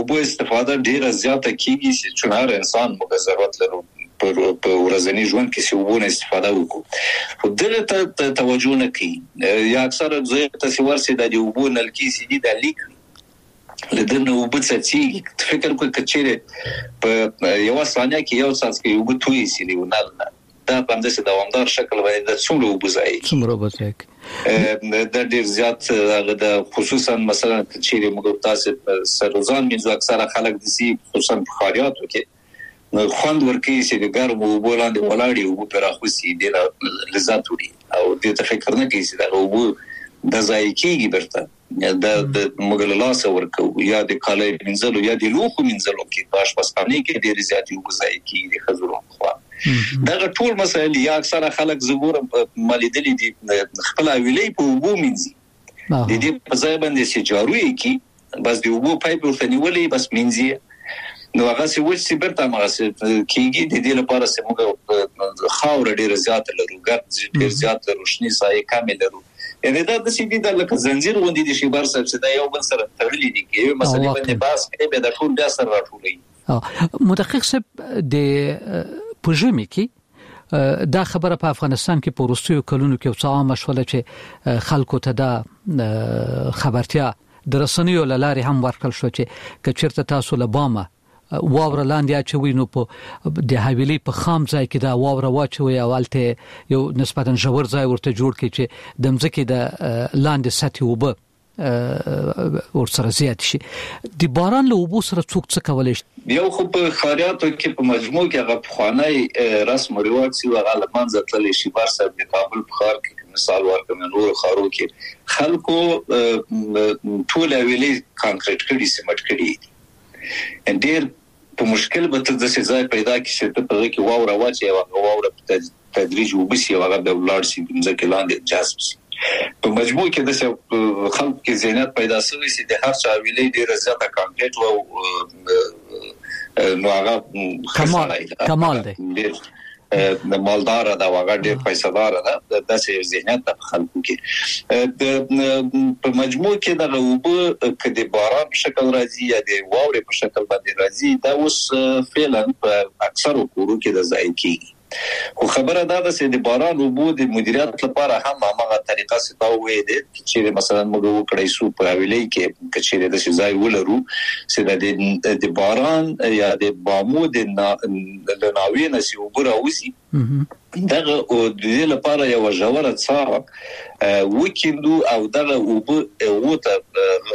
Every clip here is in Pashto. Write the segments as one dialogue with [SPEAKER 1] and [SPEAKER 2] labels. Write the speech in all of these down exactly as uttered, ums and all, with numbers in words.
[SPEAKER 1] اوبو استفاده ډیره زیاته کیږي چې چونار انسان موږ ضرورت لرو په ورځنی ژوند کې چې اوبو نه استفاده وکړو خو دغه ته توجه نه کوي یا اکثره زه تاسو ورسې د اوبو نلکی سي دي د لیک لدنه اوبو څه فکر کوي کچېره په یو ثانیه کې یو څاڅ کې اوبو توي سي دی ونل دا په همداسې دوامدار شکل باندې د څومره اوبو ځای
[SPEAKER 2] څومره اوبو ځای
[SPEAKER 1] د ډیر زیات هغه د خصوصا مثلا چې موږ تاسو سروزان منځو اکثره خلک د سی خصوصا بخاریاتو کې خوند ورکوي چې د ګرم اوبو لاندې ولاړی اوبو پر اخوسي د لذت وړي او د فکر نه کوي چې د اوبو د ځای کېږي برته د د موږ له لاسه ورکو یا د کالای منځلو یا د لوخو منځلو کې باش پستانې کې ډیر زیات اوبو ځای کېږي د خزرو خوا دا ټول مسایل یا اکثره خلک زګور مالیدلې دي خپل ویلې په اوبو منځي د دې په ځای باندې چې جاروي کی بس د اوبو پایپ ورته نیولې بس منځي نو هغه څه وڅ چې برته هغه څه کیږي د دې لپاره چې موږ خاور ډیر زیات لرو ګرد ډیر زیات روشنی سایه کامل لرو یعنی دا د سې دي د لکه زنجیر غوندي د شي بار صاحب چې دا یو بل سره تړلې دي کې مثلا باندې باس کې به د ټول بیا سره راټولې
[SPEAKER 2] مدقق صاحب د پوجمي کې دا خبره په افغانستان کې په روسیو کلونو کې څو مشوله چې خلکو ته دا خبرتیا د رسنیو لاري هم ورکل شو چې کچرته تاسو له بامه واوره لاندې اچوي نو په د حویلي په خام ځای کې دا واوره واچوي اولته یو نسبتا ژور ځای ورته جوړ کړي چې د مځکې د لاندې سطح وبه ورسره زیات شي د باران له اوبو سره څوک څه کولای شي
[SPEAKER 1] یو خو په خاریاتو کې په مجموع کې هغه خوانای رسم او رواج سی هغه لمنځه تللی شي بار صاحب د کابل په ښار کې مثال ورکوم نور خارو کې خلکو ټول ویلې کانکریټ کړي سیمټ کړي ډېر په مشکل به تر د ځای پیدا کی چې په هغه کې واوره واچي او واوره په تدریج وبسي او هغه د ولار سي ځکه لاندې جذب شي په مجموع کې د خلک کې ذهنیت پیدا شوی چې د هر چا ویلې ډیره زیاته کانکریټ او نو هغه
[SPEAKER 2] کمال کمال دی
[SPEAKER 1] د مالدار دا هغه ډیر پیسادار ده د داسې ذهنیت په خلکو کې په مجموع کې د اوبو کدي باران په شکل راځي یا د واورې په شکل باندې راځي دا اوس فعلا په اکثر کورو کې د ځای کېږي خو خبره دا ده چې د باران اوبو د مدیریت لپاره هم هغه طریقه ستاسو وې ده چې مثلا موږ وکړای سو په ویلې کې کچېره د ځای ولرو چې د باران یا د بامو د ناوې نسی اوبو راوځي دغه او د دې لپاره یو ژوره څا وکیندو او دغه اوبو اوته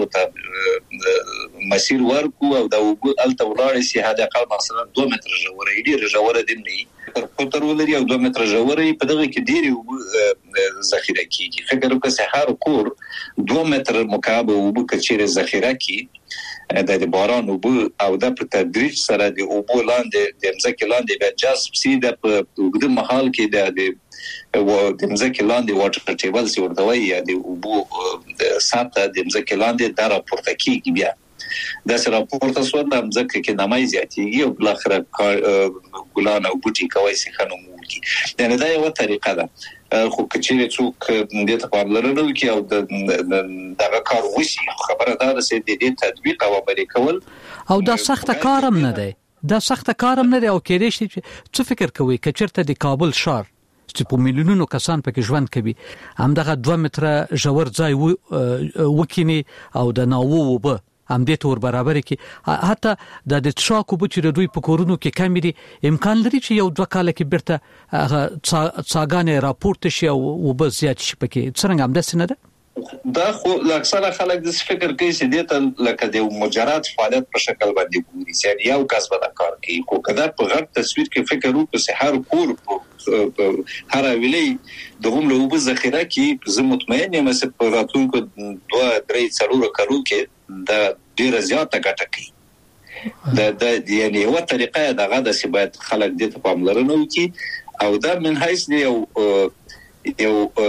[SPEAKER 1] څاوته مسیر ورکو او د اوبو الته ولاړ شي هدا قال مثلا دوه متر ژوره ډیره ژوره دي نه کوتر ولري او دوه متر ژورې په دغه کې ډېری ذخیره کیږي فکر وکړه چې هر کور دوه متر مکعب اوبو کچېره ذخیره کی د باران اوبو او د په تدریج سره د اوبو لاندې د مځکې لاندې به جذب سي د په وګړي محل کې د د مځکې لاندې واټر ټیبل سي ورته وایي د اوبو سطح د مځکې لاندې د راپورته کیږي بیا دا سره راپورته سو د مځکې کې نمای زیاتېږي او بل اخر ګلان او بوټي کوي سي خنو مولکی یعنی دا یو طریقه ده خو کچېره څوک د ته په لرلو کې او دغه کار وشي خبره ده چې د دې تطبیق او عملي کول
[SPEAKER 2] او دا سخت کارم نه دی دا سخت کارم نه دی او کېدې شي څه فکر کوي کچرته د کابل شهر چې په میلیونونو کسان پکې ژوند کوي همدغه دوه متره ژور ځای وکینی او د ناوو وبه هم دې تور برابر کې حتی د د تشاکو بچ د دوی په کورونو کې کم دي امکان لري چې یو دوه کال کې برته هغه څاګانې راپورته شي او وبه زیات شي پکې څنګه هم داسې نه ده
[SPEAKER 1] دا خو اکثره خلک د فکر کوي چې دې ته لکه د مجرد فعالیت په شکل باندې ګوري چې یو کس به دا کار کوي خو کله په غټ تصویر کې فکر وکړو چې هر کور هر ویلې د هم له وبو ذخیره کې زه مطمئن یم چې په راتلونکو دوه درې څلور کالو کې دا ډیره زیاته ګټه کوي دا د یعنی یو طریقه دغه د سبات خلک دې ته پاملرنه وکړي او دا من حیث یو یو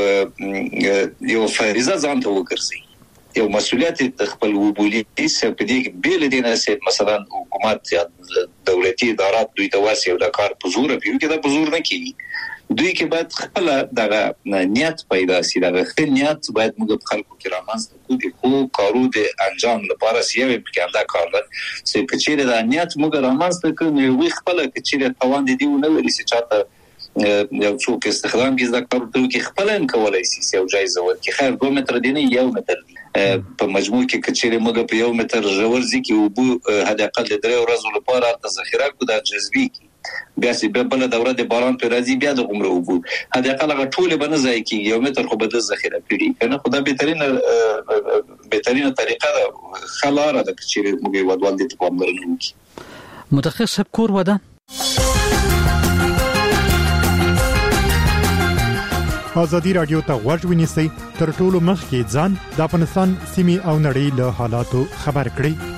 [SPEAKER 1] یو فریضه ځان ته وګرځي یو مسؤلیت د خپل وبولي چې په دې بیل دینه چې مثلا حکومت یا دولتي ادارات دوی ته واسي او د کار په زور پیو کې دا په زور نه کیږي دوی کې باید خپل دغه نیت پیدا شي، دغه خپل نیت باید موږ خلکو کې رامنځته کړو د خو کارو د انجام لپاره سیاوي په دا کار ده چې کچېره د نیت موږ رامنځته کړو نو وی خپل کچېره توان دي نو لري چې چاته یو څوک استخدام کې ذکر ورته کې خپل ان کولای شي یو جایزه ورکړي، خیر دوه متر دی نه یو متر دی په مجموع کې کچېره موږ په یو متر ژور ځکه او بو هدا اقل د درې ورځې لپاره د ذخیره کو د جذبي بیا چې په بل دوره د باران په راځي بیا د عمره وبو هدا اقل هغه ټول به نه ځای کې یو متر خو به د ذخیره کړي کنه خدای بهترین بهترین طریقه ده خلاره د کچېره موږ ودوال دي په امرنه کې
[SPEAKER 2] متخصص کور ودا
[SPEAKER 3] ازادي رادیو ته غوږ ونیسئ تر ټولو مخکې ځان د افغانستان سیمې او نړۍ له حالاتو خبر کړئ.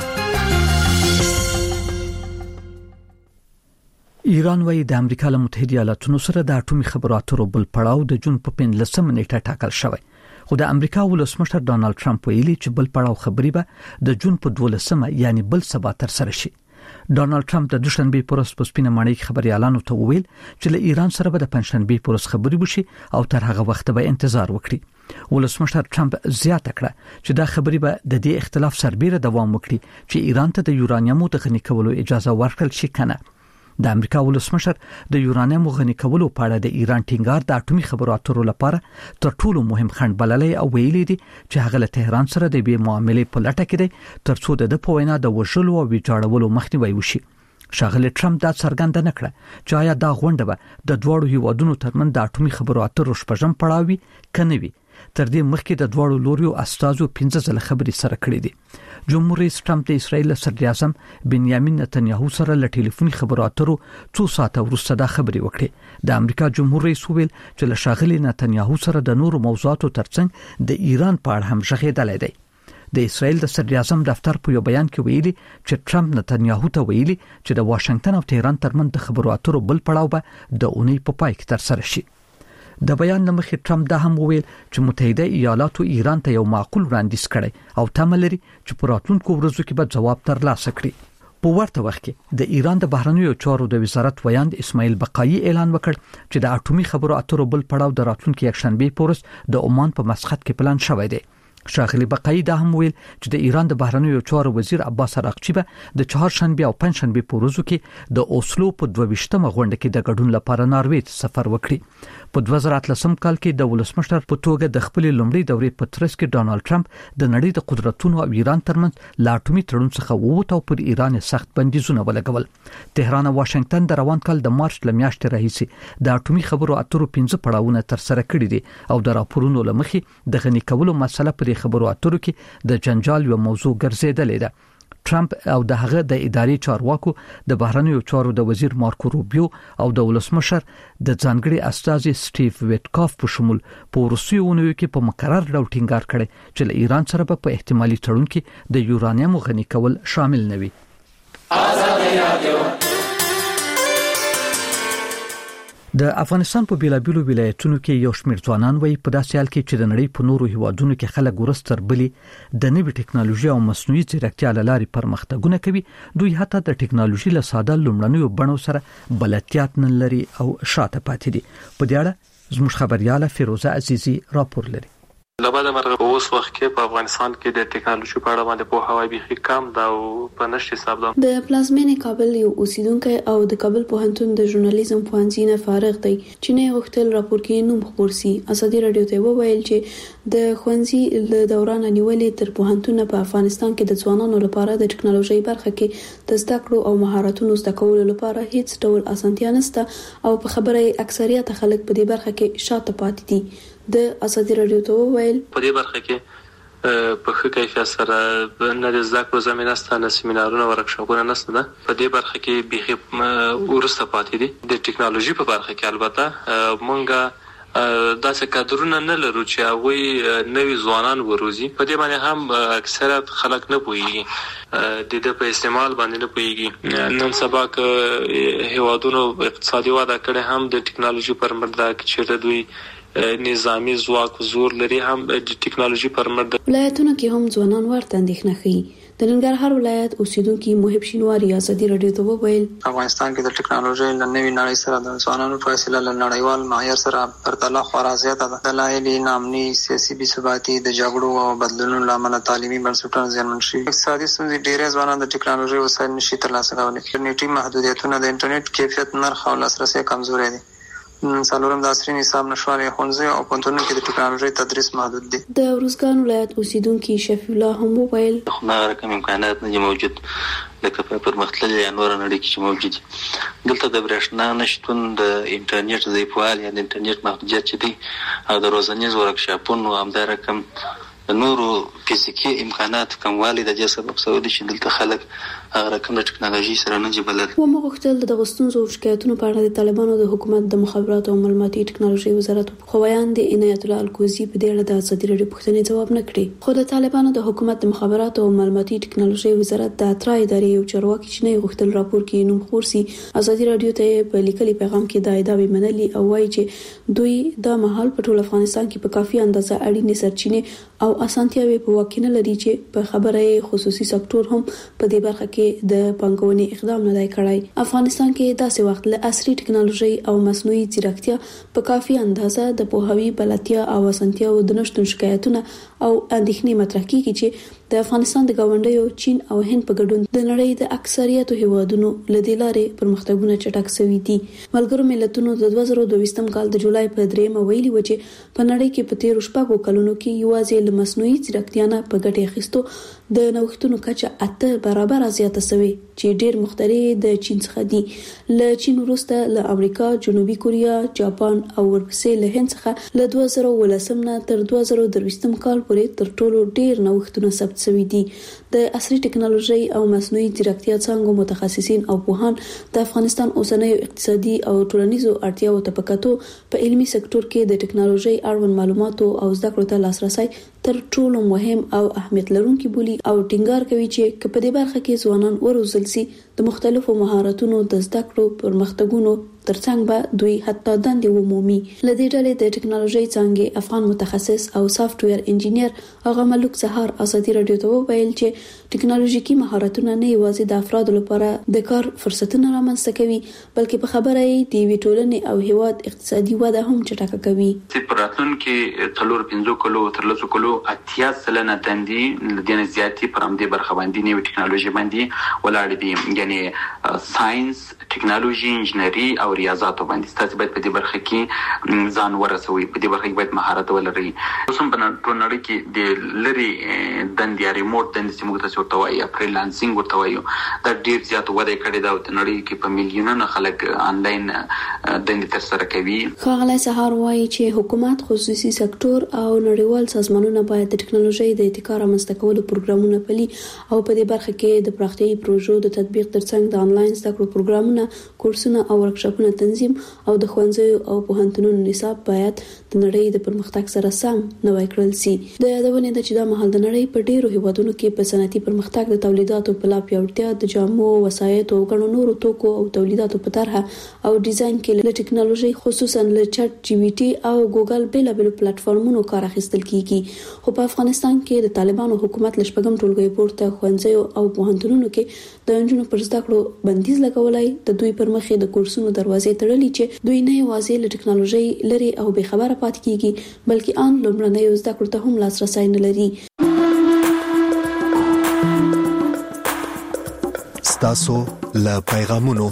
[SPEAKER 2] ایران وايي د امریکا له متحده ایالاتونو سره د اټومي خبرو اترو بل پړاو د جون په پنځلسمه نیټه ټاکل شوی، خو د امریکا ولسمشر ډانلډ ټرمپ ویلي چې بل پړاو خبري به د جون په دولسمه یعنی بل سبا تر سره شي. ډانلډ ټرمپ د دوشنبه پورس په سپینه ماڼۍ خبري اعلان ته وویل چې له ایران سره به د پنځشنبه پورس خبري وشي او تر هغه وخت به انتظار وکړي. ولسمشر ټرمپ زیاته کړه چې دا خبري به د دې اختلاف سربېره دوام وکړي چې ایران ته د یورانیم د غني کولو اجازه ورکړل شي کنه. د امریکا ولسمشر د یورانیم غني کولو په اړه د ایران ټینګار د اټومي خبرو اترو لپاره تر ټولو مهم خنډ بللی او ویلي دي چې هغه له تهران سره د بې معاملې په لټه کې دی ترڅو د په وینا د وژلو او ویجاړولو مخنیوي وشي. شاغلی ټرمپ دا څرګنده نکړه چې آیا دا غونډه به د دوړو هیوادونو ترمن د اټومي خبرو اترو شپږم پړاوي کنه وي. تر دې مخکې د دوړو لوريو استازو پنځه ځله خبري سره کړې دي. جمهور رئیس ټرمپ د اسرائیل صدر اعظم بنیامین نتنیاهو سره له ټلیفوني خبرو اترو څو ساعته وروسته دا خبري وکړې. د امریکا جمهور رئیس ویل چې له شاغلی نتنیاهو سره د نورو موضوعاتو ترڅنګ د ایران په اړه هم ژغېدلې دی. د اسرائیل د صدر اعظم دفتر په یو بیان کې ویلي چې ټرمپ نتنیاهو ته ویلي چې د واشنگټن او تهران ترمن د خبرو اترو بل پړاو به د اونۍ په پای کې تر سره شي. د بیان لمخې ټرمپ دا هم وویل چې متحده ایالاتو ایران ته یو معقول وړاندیز کړی او تمه لري چې په راتلونکو ورځو کې به ځواب ترلاسه کړي. په ورته وخت کې د ایران د بهرنیو چارو د وزارت ویاند اسماعیل بقایي اعلان وکړ چې د اټومي خبرو اترو بل پړاو د راتلونکو یکشنبه پورس د عمان په مسقط کې پلان شوی دی. شاغلی بقایي دا هم ویل چې د ایران د بهرنیو چارو وزیر عباس عراقچی به د چهارشنبه او پنځشنبه په ورځو کې د اوسلو په دوه ویشتمه غونډه کې د ګډون لپاره ناروې ته سفر وکړي. په دوه زره اتلسم کال کې د ولسمشر په توګه د خپل لومړي دورې په ترڅ کې ډانلډ ټرمپ د نړۍ د قدرتونو او ایران ترمنځ لا اټومي تړون څخه ووت او پر ایران سخت بندیزونه ولګول. تهران او واشنگټن د روان کال د مارچ لمیاشتې راهیسې د اټومي خبرو اترو پنځه پړاوونه تر سره کړي دي او د راپورونو لمخې د غني کولو مسله پر خبرو اترو کې د جنجال یو موضوع ګرځیدلې ده. ټرمپ او د هغه د ادارې چارواکو د بهرنیو چارو د وزیر مارکو روبیو او د ولسمشر د ځانګړي استازي سټیو ویټکاف په شمول په روسي اونیو کې په مقرر ډول ټینګار کړي چې له ایران سره په احتمالي تړون کې د یورانیم غني کول شامل نه وي. آزادي رادیو د افغانستان په بیلابیلو ولایتونو کې یو شمېر ځوانان وایي په داسې حال کې چې د نړۍ په نورو هیوادونو کې خلک ورستر بلی د نوې ټکنالوژي او مصنوعي ځیرکتیا له لارې پرمختګونه کوي، دوی حتی د ټکنالوژي له ساده لومړنیو بڼو سره بلدتیات نه لري او شاته پاتې دي. په دې اړه زموږ خبرياله فیروزه عزیزی راپور لري.
[SPEAKER 4] لباده مرغه اوس وخت کې په افغانستان کې د ټکنالوژي په اړه باندې پوهاوی بيخي کم دا او په نشي حساب ده. د
[SPEAKER 5] پلازمینې کابل یو اوسیدونکو او د کابل پوهنتون د ژورنالیزم پوهنځي نه فارغ دی چې نه غوښتل راپور کې نوم خبر سي. ازادي رادیو ته وویل چې د ښوونځي له دوران نیولې تر پوهنتون په افغانستان کې د ځوانانو لپاره د ټکنالوژي برخه کې د زده کړو او مهارتونو زده کولو لپاره هیڅ ډول اسانتیا نشته او په خبره اکثریت خلک په دې برخه کې شاته پاتې دي. د ازادي رادیو ته وویل
[SPEAKER 4] په دې برخه کې په ښه کیفیت سره نه د زده کړو زمينه ستاسو نه سیمینارونه ورکشاپونه نشته ده. په دې برخه کې بيخي ورسته پاتې دي. د ټکنالوژي په برخه کې البته مونږه داسې کادرونه نه لرو چې هغه نوي ځوانان وروزي. په دې باندې هم اکثریت خلک نه پوهیږي، د دې په استعمال باندې نه پوهیږي. نن سبا کې هیوادونو اقتصادي وده کړې هم د ټکنالوژي پر مټ دا چې دوی نظامی ځواک زور لري هم د ټکنالوژي پر مټ.
[SPEAKER 5] ولایتونو کې هم ځوانان ورته اندېښنه کوي. د ننګرهار ولایت اوسیدونکو محب شینواری ازادي رادیو ته وویل
[SPEAKER 6] افغانستان کې د ټکنالوژي د نوي نړۍ سره د ځوانانو فاصله له نړیوال معیار سره پرتله خورا زیاته ده. دلایل نامني سیاسي بې ثباتي د جګړو او بدلونونو لامل تعلیمي بنسټونه زیانمن شوي. اقتصادي ستونزې ډېر ځوانان د ټکنالوژي وسایل نشي ترلاسه کولی. انټرنیټي محدودیتونه د انټرنیټ کیفیت نرخ او لاسرسي کمزوري دي. څلورم د عصري نصاب نشوالي ښوونځي او پوهنتونونو کې د ټکنالوژي تدریس محدود دي.
[SPEAKER 5] د ارزګان ولایت اوسیدونکو شفیع الله هم وویل
[SPEAKER 7] خو هغه رقم امکانات نه موجود لکه په پرمختللي یا نور نړۍ کې چې موجود دي. دلته د برېښنا نشتون د انټرنیټ ضعیفوالی یا د انټرنیټ محدودیت چې دي او د روزنیز ورکشاپونو هم دا رقم د نورو فزیکي امکانات کموالی د دې سبب شوی دی چې دلته خلک هغه رقم د ټکنالوژي سره نه جبلل.
[SPEAKER 5] و مغوښتل د غستونزو او شکایتونو په اړه د طالبانو د حکومت د مخابراتو او معلوماتي ټکنالوژي وزارت خوایان د عنایت الله الکوزي په دې اړه د ازادي رادیو پوښتنې جواب نه کړی. خو د طالبانو د حکومت د مخابراتو او معلوماتي ټکنالوژي وزارت د اترا ادارې یو چارواکي چې نه غوښتل راپور کې نوم خورسي ازادي رادیو ته په لیکلي پیغام کې د ادعا منلي او وايي چې دوی د مهال په ټول افغانستان کې په کافي اندازه اړینې سرچینې او اسانتیاوي په واکینه لري چې په خبره خصوصي سکتور هم په دې برخه کې د پانګونې اقدام نه دی کړی. افغانستان کې داسې وخت له عصري ټکنالوژي او مصنوعي ځیرکتیا په کافي اندازه د پوهاوی بلدتیا او اسانتیاو د نشټون شکایتونه او اندېښنې مطرح کیږي چې د افغانستان د گاونډیو چین او هند په ګډون د نړۍ د اکثریت هیوادونو لدې لارې پرمختګونه چټک شوي دي. ملګرو ملتونو د دوه زره دوه کال د جولای په دریمه ویلي و چې په نړۍ کې په تیر شپږو کلونو کې یوازې له مصنوعي ځیرکتیا نه په ګټه اخیستو د نوښتونو کچه اته برابر زیاته شوې چې ډېر مخترع د چین څخه دي. له چین وروسته له امریکا، جنوبي کوریا، جاپان او ورپسې له هند څخه له دوه زره ولسم نه تر دوه زره درویشتم کال پورې تر ټولو ډېر نوښتونه ثبت شوي دي. د عصري ټکنالوژي او مصنوعي ځیرکتیا څنګه متخصصین او پوهان د افغانستان اوسنۍ اقتصادي او ټولنیزو اړتیاو ته پکاتو په علمي سکتور کې د ټکنالوژي اړوند معلوماتو او زده کړو ته لاسرسي تر ټولو مهم او اهمیت لرونکي بولي او ټینګار کوي چې په دې برخه کې ځوانان وروزل سي د مختلفو مهارتونو د زده کړو پرمختګونو ترڅنګ به دوی حتی دندې ومومي. لدې ډلې د ټکنالوژي څنګه افغان متخصص او سافټویر انجینیر هغه ملک سهار ازادي رادیو ته وویل چې ټکنالوژیکي مهارتونه نه یوازې د افرادو لپاره د کار فرصتونه رامنځته کوي بلکې په خبره یې د وی ټولنې او هیواد اقتصادي وده هم چټکه کوي.
[SPEAKER 8] په راتلونکي څلور پنځه کلو تر لسو کلو اتیا سلنه دندې لدينه زیاتې پر همدې برخه باندې نوې ټکنالوژي باندې ولاړ دي، یعنی ساينس، ټکنالوژي، انجنیری او ریاضات باندې. تاسو باید په دې برخه کې ځان ورسوي، په دې برخه کې باید مهارت ولرئ. اوسم په ټول نړۍ کې د لری دندې یا ریموټ دندې چې موږ تاسو ورته وایو، فریلانسینګ ورته وایو، دا ډیر زیات وده کړې ده او د نړۍ کې په میلیونونو خلک آنلاین دندې ترسره کوي.
[SPEAKER 5] ښاغلی سهار وایي چې حکومت، خصوصي سکتور او نړیوال سازمانونه باید د ټکنالوژي د ابتکار رامنځته کولو پروګرامونه پلي او په دې برخه کې د پراختیايي پروژو د تطبیق ترڅنګ د انلاین زده کړو پروګرامونه، کورسونه او ورکشاپونه تنظیم او د ښوونځیو او پوهنتونونو نصاب باید د نړۍ د پرمختګ سره سم نوی کړل شي. د یادونه ده چې دا مهال د نړۍ په ډیرو هیوادونو کې په صنعتي پرمختګ د تولیداتو په لا پیاوړتیا، د جامو، وسایطو او غنو نورو توکو او تولیداتو په طرحه او ډیزاین کې له ټکنالوژي خصوصا له چټ جی پی ټي او ګوګل بیلابل پلیټفارمونو کار اخیستل کیږي. خو په افغانستان کې د طالبانو حکومت لشپږم ټولګي پورته ښوونځیو او پوهنتونونو کې د انجونو پر زده کړو بندیز لګولای د دوی پر مخ د کورسونو دروازې تړلې چې دوی نه یوازې له ټکنالوژي لري او به خبره پات کیږي بلکې ان لومړنۍ زده کړو ته هم لاسرسي نه لري.
[SPEAKER 9] ستاسو له پیغامونو.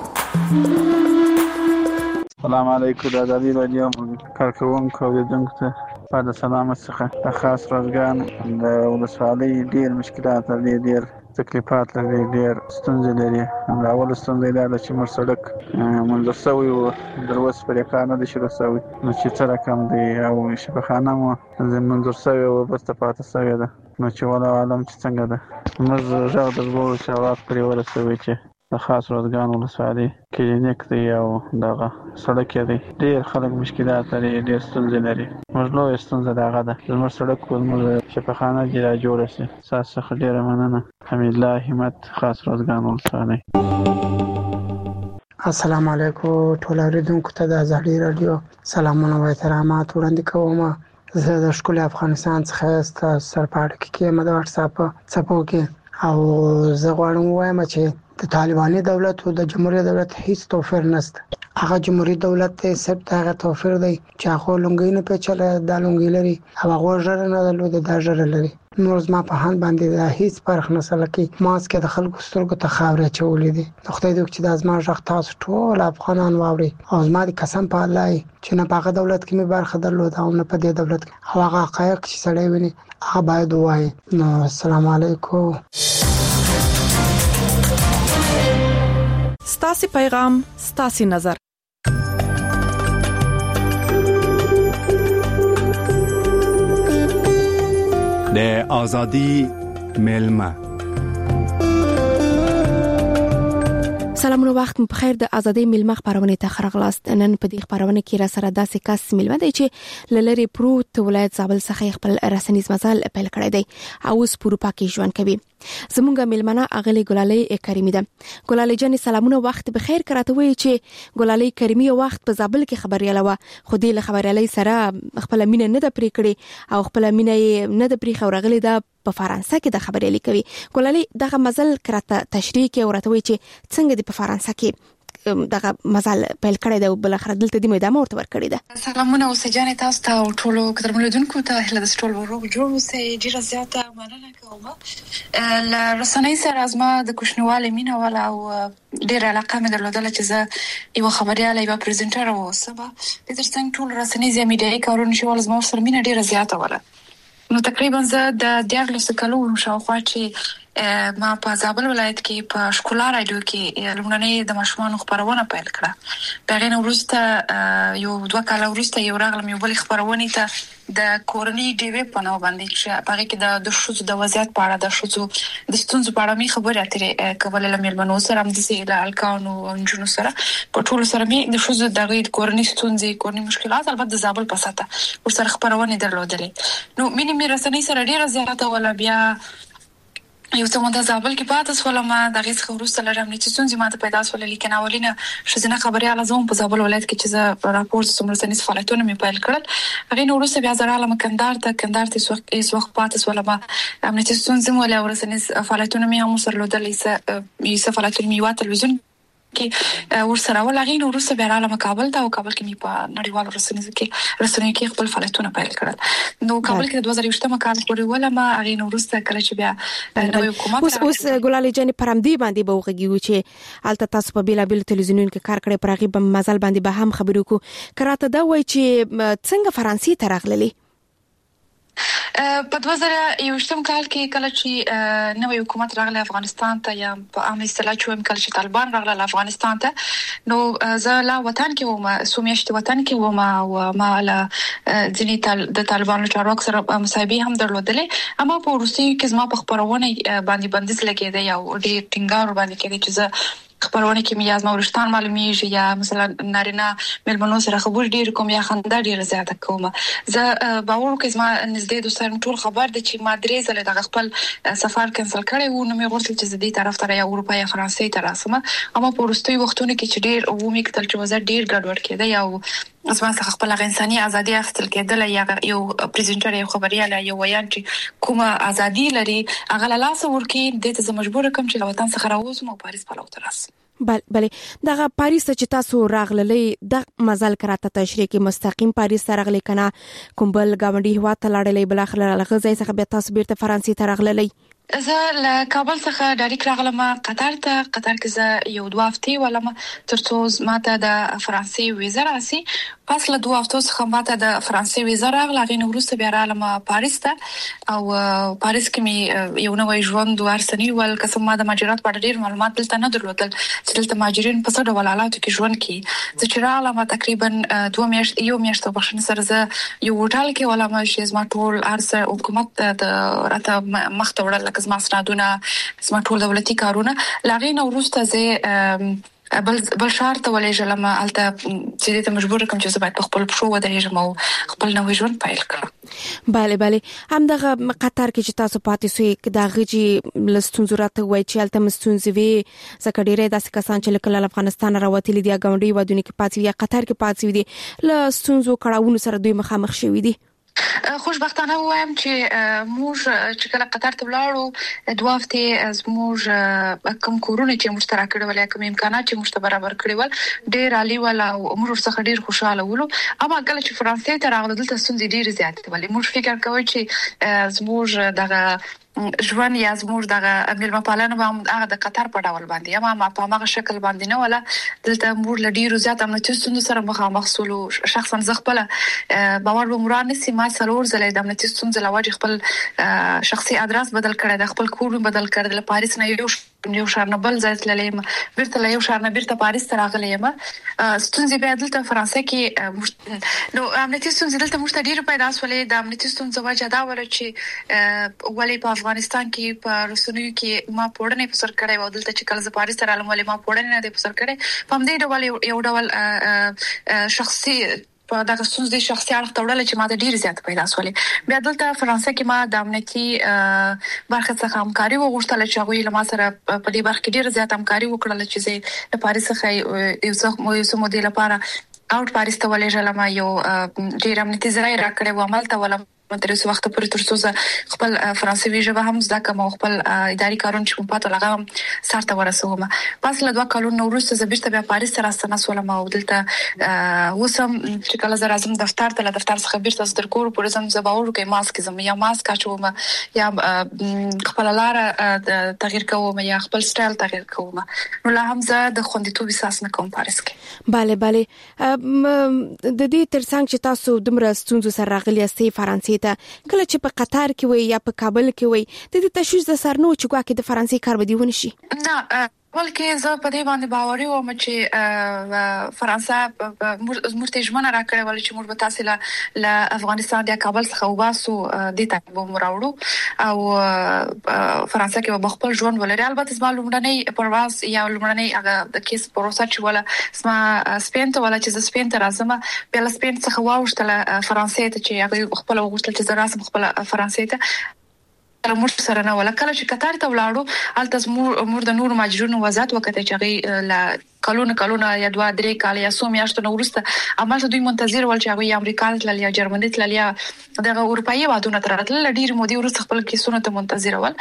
[SPEAKER 10] السلام علیکم د ازادي رادیو کارکونکو او دونکو ته په د سلامت څخه د خاص روزګان د ولسوالۍ ډیر مشکلات لري، ډیر تکلیفات لري، ډیر ستونزې لري. د اول ستونزې دا ده چې موږ سړک منظور شوی و، در اوسه پرې کار نه دی شروع شوی، نو چې څه رقم دی او شفاخانه مو منظور شوی و بس ته پاتې شوې ده، نو چې والله عالم چې څنګه ده. موږ غږ درلودو چې هغه پرې ورسوي چې د خاص روزګان ولسوالۍ کلینیک دی او دغه سړک دی، ډېر خلک مشکلات لري، ډېر ستونزې لري. موږ لویه ستونزه د هغه ده، زموږ سړک زموږ شفاخانه دې را جوړه شي. ستاسو څخه ډېره مننه. حمیدالله همت، خاص روزګان ولسوالۍ.
[SPEAKER 11] السلام علیکم ټول اوریدونکو ته د ازادي رادیو سلامونه او احترامات وړاندې کوم. زه د ښکلي افغانستان څخه ستاسو سره په اړیکه کې یم د واتس اپ څپو کې او زه غواړم وایم چې د طالباني دولت او د جمهوریت دولت هیڅ توپیر نشته. هغه جمهوریت دولت ته صرف هغه توپیر دی چې هغه لونګي نه پیچله د لونګي لري او هغه ژر نه درلود د ژر لري. نور زما په هان باندې د هیڅ فرق نه سلکي ماسک د خلکو سترګو ته خاورې چولې دي. خدای دې چې د ازما ژغ تاسو ټول افغانان واوري او زما د قسم په الله چې نه په دولت کې مې برخه درلود او نه په دې دولت کې هغه حقایق چې سړی ویني هغه باید وایي. نو السلام علیکم.
[SPEAKER 12] ستاسو پیغام ستاسو نظر.
[SPEAKER 13] د ازادي ملما.
[SPEAKER 14] سلامونه، وخت مو بخیر. د ازادي ملما خبرونه ته خرغلاست. نن په دې خبرونه کې را سره داسې کس ملما دی چې لری پروت ولایت زابل څخه خپل رسنیز مزال پیل کړی دی او اوس په اروپا کې ژوند کوي. زمونږه ملمنه اغلی ګلالۍ کریمی ده. ګلالۍ جان سلامونه، وخت بخیر. کراته وی چې ګلالۍ کریمی وخت په زابل کې خبرياله و، خو دې له خبريالۍ سره خپل مینه نه د پرې کړې او خپل مینه نه د پرې خورغلی ده په فرانسه کې د خبريالۍ کوي. ګلالۍ دغه مزل کراته تشریح کې ورته وی چې څنګه د په فرانسه کې دغه مزل پیل کړی دی او بل اخر دلته د میدان ورته ور کړی ده.
[SPEAKER 15] سلامونه اوسجان تاسو ته ټولو قدرمنونکو ته هله د ټول ورو جوړ سه ډیره زیاته مننه کوم. ل رسنۍ سره ازما د کوشنواله مینه ولا او ډیره علاقه مې درلودله چې زه یو خبرياله یو پریزنټر اوسم. د ترڅنګ ټول رسنۍ زمي میډیای کارونه شول زما سره مینه ډیره زیاته ولا. نو تقریبا زه د دیارلس کلونو شاوخوا چې ما په زابل ولایت کې په شکولا رادیو کې لومړنۍ د ماشومانو خبرونه پیل کړه. دغه نو وروسته یو دوه کال وروسته یو راغلم یو بل خبرونه ته د کورنۍ ډیوی په نو باندې چې هغه کې د د شوزو د وضعیت په اړه د شوزو د ستونزو په اړه می خبرې اترې کولې لمل منو سره هم د سیل الکانو او جنو سره په ټول سره می د شوزو د کورنۍ ستونزې کورنۍ مشکلات البته د زابل په ساته ور سره خبرونه درلودلې. نو مینه می رسنۍ سره ډیره زیاته ولا بیا یو څه مونږ د زابل کې پاتې سولم د غیس خبرسته لرم چې څنګه ماته پیدا سول لیکن اولینه شزنه خبري علازم په زابل ولایت کې چې ز راپور سمره سنیس فعالیتونه می پیل کړل. هغه نو وروسته بیا زراله مکندار ته کندار ته سوخ ایس وخت پاتې سولم امنیتي څنګه مو له ورسنیس فعالیتونه می هم سره لودل ایسه ایسه فعالیتونه می وا تلویزیون کې ورسره ولغین وروسته بیا رااله کابل ته او کابل کې می په نړیوالو رسنیو کې رسنیو کې خپل فعالیتونه پیل کړل. نو کابل کې د دوه زره یو کال پورې ولما هغه وروسته کله چې بیا نوې حکومت
[SPEAKER 14] اوس اوس ګلالۍ جان پرمدی باندې به وغږیږي چې الته تاسو په بیلا بیل تلویزیونونو کې کار کړی پر غیب مزل باندې به هم خبرو کو کراته دا وای چې څنګه فرانسې ته راغللی
[SPEAKER 15] په دوه زره یو کال کې کله چې نوې حکومت راغله افغانستان ته یا په عام اصطلاح چې کله چې طالبان راغله افغانستان ته نو زه لا وطن کې وم سومیشت وطن کې وم او ما له ځینې د طالبانو چارواکو سره مصاحبه هم درلودلې اما په روسي کې زما په خبرونه باندې بندیز لګیده یا ډېر ټینګار باندې کېږي چې زه خبرونه کې میاز مورشتان معلومیږي یا مثلا نارینه ملمنو سره خبر ډیر کوم یا خندا ډیر زیاته کوم. زه باور کوم زما نږدې دوستان ټول خبر دي چې ما درې ځله د خپل سفر کینسل کړی و نو مې غوښتل چې زه دې طرف ته یا اروپا یا فرانسې ته راسم اما په وروستي وختونو کې چې ډیر و مې کتل چې وزه ډیر ګډوډ کېده یا اسما څخه خپل انساني ازادي اخیستل کېدل یا یو پریزنټر یو خبرياله یو ویان چې کومه ازادي لري هغه له لاس ورکی د ته مجبور کوم چې وطن څخه راوځم او پاریس په لور راسم.
[SPEAKER 14] بل بل دغه پاریس چې تاسو راغللې د مزل کراته تشریح کې مستقیم پاریس ته راغلي کنه کوم بل گاونډي هوا ته لاړلې بل اخر لغه ځای څخه به تاسو بیرته فرانسې ته راغللې؟
[SPEAKER 15] زه له کابل څخه ډایرکټ راغلم قطر ته. قطر کې زه یو دوه هفتې ولم ترڅو ماته د فرانسې ویزا راسي. پس له دوه هفتو څخه ماته د فرانسې ویزا راغله. غوښنه وروسته بیا راغلم پاریس ته او پاریس کې مې یو نوې ژوند ورسنی ول قسم ما د ماجرات په ډیر معلومات دلته نه درلودل چې دلته ماجرین په څه ډول حالاتو کې ژوند کوي. زه چې راغلم تقریبا دوه میاشتې یو میاشت په بخښنه سره زه یو هوټل کې ولم چې زما ټول ارسه حکومت د راته مخ ته وړل زما سنادونه زما ټول دولتي کارونه لاغې نو وروسته زه بل بل شهر ته ولې جلم الته چې ته مجبور کوم چې زه باید خپل پښو ودرېږم او خپل نوې ژوند پیل کړم.
[SPEAKER 14] bale bale همدغه قطر کې چې تاسو پاتې سوې دا غږی لستونزورات وای چې الته مستونزوي زکه ډیره داسې کسان چې کله افغانستان راوتلي دي غونډي ودونی کې پاتې یا قطر کې پاتې دي لستونزو کړهونو سره دوی مخامخ شوي دي.
[SPEAKER 15] خوشبختانه وایم چې موږ چې کله قطر ته ولاړو دوه هفته از موږ کوم کورونه چې مشترک کړو یا کوم امکانات چې موږ ته برابر کړی ول ډېر عالی ولا موږ څخه ډېر خوشاله ولو. اما کله چې فرانسې ته راغلو دلته ستونزې ډېرې زیاتې ولې موږ فکر کوو چې زموږ دغه ژوند یا زموږ دغه ملما پالنه به هغه د قطر په ډول باندې یا ما په هغه شکل باندې نه ولا دلته موږ لډیرو زیات امنیتي ستونزو سره مخامخ سولو. شخصا زه خپل باور به مران نسی ما څلور ځله د امنیتي ستونزو لوجه خپل شخصي ادرس بدل کړی د خپل کور بدل کړی د پاریس نه یو یو شهر نه بل ځای تللم بیرته له یو شهر نه بیرته پاریس ته راغلی یم. ستونزې به دلته فرانسې کې نو امنیتي ستونزې دلته موږ ته ډیر پیدا شولې. د امنیتي ستونزو وجه دا ول چې ولې په افغانستان کې په رسنیو کې ما پوړنې په سر کړې و دلته چې کله ز پاریس ته رالم ولې ما پوړنې نه د په سر کړې په دې ډول یو ډول شخصي په دغه ستونزې شخصي اړخ تړل چې ما د ډیر زیات پیدا شولې. بیا دلته فرانسې کې ما د امنیتي برخه څخه همکاري وغوښتل چې هغه له ما سره په دې برخه کې ډیر زیات همکاري وکړل چې زه د پاریس څخه یو څه یو څه مودې لپاره اوټ پاریس ته ولېږل ما یو ډیر امنیتي ځای راکړې و عمل ته ولم تر څو وخت پورې تر څو خپل فرانسوي ژبه هم زده کوم خپل اداري کارونه چې په پاتو لغم سارته ورسوم. پس له دوه کلونو وروسته زه بیرته بیا پاریس ته راستنه سولم او دلته وسم چې کله زه راځم دفتر ته له دفتر څخه بیرته ستر کور پورې زم زه باور کوم ماسک زم یا ماسک اچوم یا خپل لار تغییر کوم یا خپل سټایل تغییر کوم. نو لا هم زه د خوندیتوب احساس نه کوم پاریس کې.
[SPEAKER 14] bale bale د دې ترڅنګ چې تاسو دومره ستونزو سره راغلي استي فرانسې ته کله چې په قطر کې وي یا په کابل کې وي د دې تشویش د سرنو چې ګواکې د فرانسې کار بدیون شي
[SPEAKER 15] نه بلکې زه په دې باندې باوري وم چې فرانسه موږ ته ژمنه راکړې ول چې موږ به تاسو له افغانستان د کابل څخه وباسو د ته به مراوړو او فرانسه کې به خپل ژوند ولري. البته زما لومړنۍ پرواز یا لومړنۍ هغه د کیس پروسه چې ولا زما سپین ته ولا چې سپین ته راځم بل سپین څخه واوښتل فرانسې ته چې هغه خپل وغوښتل چې زه راسم خپل فرانسې ته موږ سره نه ولا کله چې قطر ته ولاړو الته موږ د نور ماجرونو وضاحت وکړه چې هغه لا کلونه کلونه یا دوه درې کال یا څو میاشتې نو ورسته امه دوی منتظر ول چې هغه امریکا ته یا جرمني ته یا دغه اروپאי وادونه تر راتل ډیر مودي ورسته خپل کیسونه ته منتظر ول.